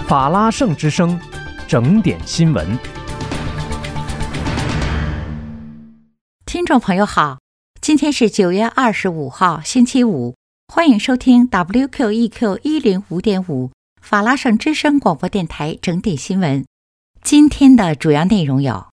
法拉盛之声，整点新闻。 听众朋友好，今天是9月25号，星期五，欢迎收听 WQEQ 105.5法拉盛之声广播电台整点新闻。今天的主要内容有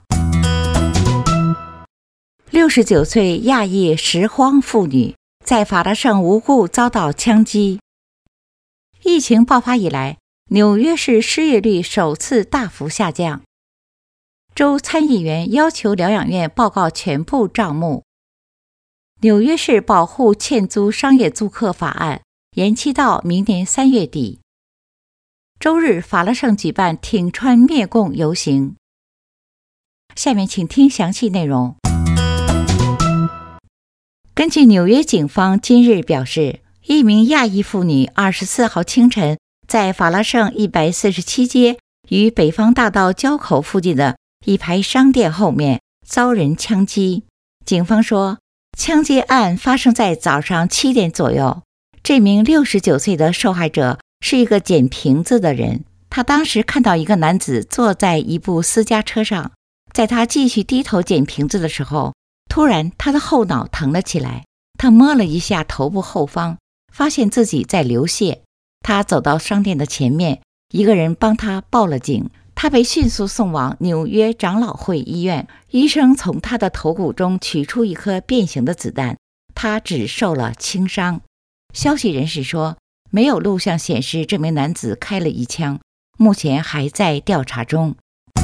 ：69岁亚裔拾荒妇女在法拉盛无故遭到枪击。疫情爆发以来，纽约市失业率首次大幅下降。州参议员要求疗养院报告全部账目。纽约市保护欠租商业租客法案延期到明年3月底。周日，法拉盛举办挺川灭共游行。下面请听详细内容。根据纽约警方今日表示，一名亚裔妇女24号清晨在法拉盛147街与北方大道交口附近的一排商店后面遭人枪击。警方说，枪击案发生在早上7点左右。这名69岁的受害者是一个捡瓶子的人，他当时看到一个男子坐在一部私家车上，在他继续低头捡瓶子的时候，突然他的后脑疼了起来，他摸了一下头部后方，发现自己在流血。他走到商店的前面，一个人帮他报了警，他被迅速送往纽约长老会医院。医生从他的头骨中取出一颗变形的子弹，他只受了轻伤。消息人士说，没有录像显示这名男子开了一枪，目前还在调查中。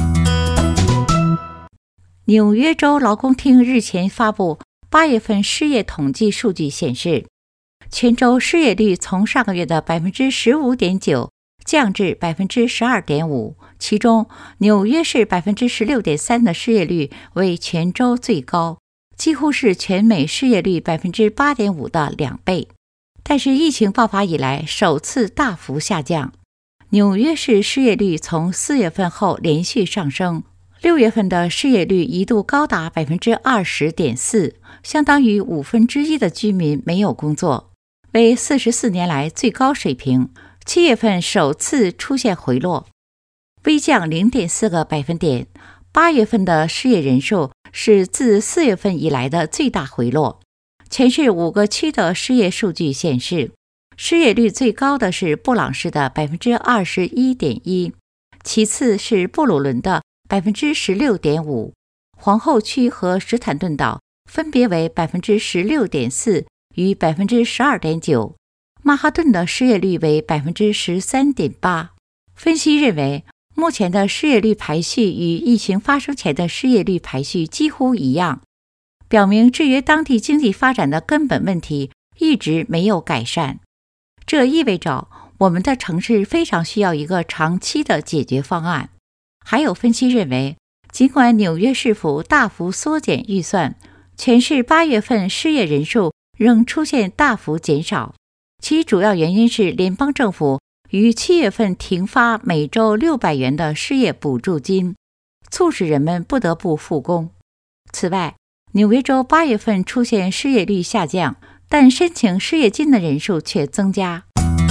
纽约州劳工厅日前发布8月份失业统计数据显示，全州失业率从上个月的 15.9% 降至 12.5%， 其中纽约市 16.3% 的失业率为全州最高，几乎是全美失业率 8.5% 的2倍。但是疫情爆发以来首次大幅下降。纽约市失业率从4月份后连续上升，6月份的失业率一度高达 20.4%， 相当于1/5的居民没有工作，为44年来最高水平。7月份首次出现回落，微降 0.4个百分点。8月份的失业人数是自4月份以来的最大回落。全市5个区的失业数据显示，失业率最高的是布朗市的 21.1%， 其次是布鲁伦的 16.5%， 皇后区和史坦顿岛分别为 16.4% 与 12.9%， 曼哈顿的失业率为 13.8%。 分析认为，目前的失业率排序与疫情发生前的失业率排序几乎一样，表明制约当地经济发展的根本问题一直没有改善。这意味着我们的城市非常需要一个长期的解决方案。还有分析认为，尽管纽约市府大幅缩减预算，全市8月份失业人数仍出现大幅减少，其主要原因是联邦政府于7月份停发每周600元的失业补助金，促使人们不得不复工。此外，纽约州8月份出现失业率下降，但申请失业金的人数却增加。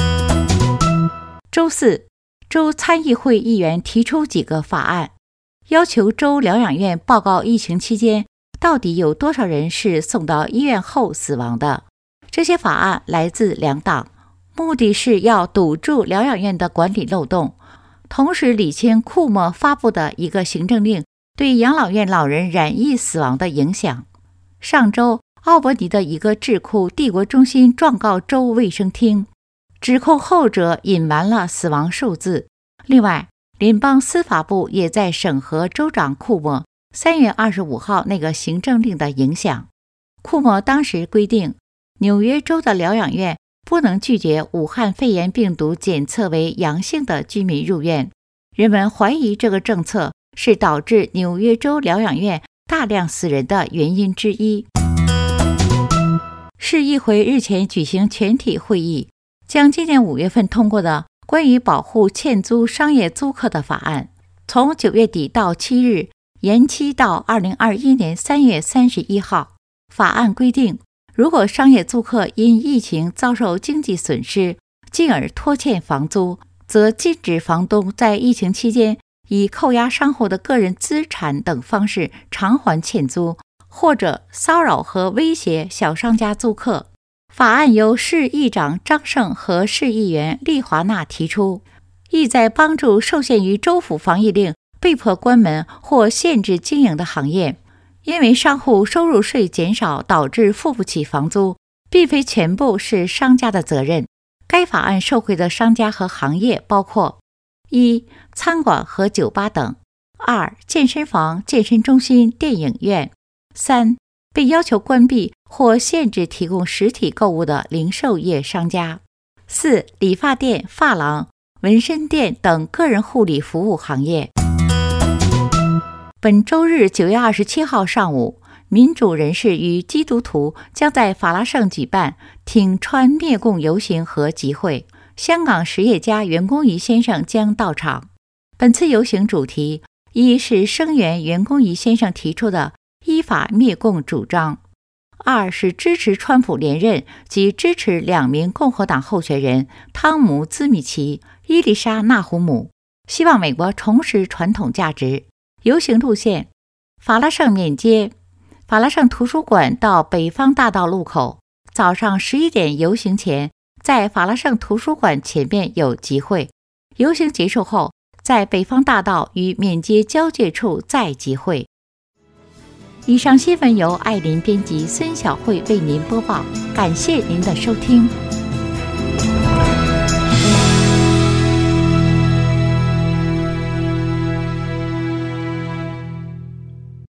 周四，州参议会议员提出几个法案，要求州疗养院报告疫情期间到底有多少人是送到医院后死亡的。这些法案来自2党，目的是要堵住疗养院的管理漏洞，同时理清库莫发布的一个行政令对养老院老人染疫死亡的影响。上周，奥伯尼的一个智库帝国中心状告州卫生厅，指控后者隐瞒了死亡数字。另外，联邦司法部也在审核州长库莫3月25号那个行政令的影响。库莫当时规定，纽约州的疗养院不能拒绝武汉肺炎病毒检测为阳性的居民入院。人们怀疑这个政策是导致纽约州疗养院大量死人的原因之一。市议会日前举行全体会议，将今年5月份通过的关于保护欠租商业租客的法案，从9月底到7日延期到2021年3月31号。法案规定，如果商业租客因疫情遭受经济损失，进而拖欠房租， 则禁止房东在疫情期间以扣押商户的个人资产等方式偿还欠租，或者骚扰和威胁小商家租客。法案由市议长张胜和市议员利华纳提出，意在帮助受限于州府防疫令被迫关门或限制经营的行业。因为商户收入税减少导致付不起房租，并非全部是商家的责任。该法案受惠的商家和行业包括： 1. 餐馆和酒吧等； 2. 健身房、健身中心、电影院； 3. 被要求关闭或限制提供实体购物的零售业商家； 4. 理发店、发廊、纹身店等个人护理服务行业。本周日9月27号上午，民主人士与基督徒将在法拉盛举办挺川灭共游行和集会，香港实业家袁弓夷先生将到场。本次游行主题一是声援袁弓夷先生提出的依法灭共主张，二是支持川普连任及支持2名共和党候选人汤姆·兹米奇、伊丽莎·纳胡姆，希望美国重拾传统价值。游行路线：法拉盛缅街、法拉盛图书馆到北方大道路口，早上11点游行前在法拉盛图书馆前面有集会，游行结束后在北方大道与缅街交界处再集会。以上新闻由艾琳编辑，孙晓慧为您播报，感谢您的收听。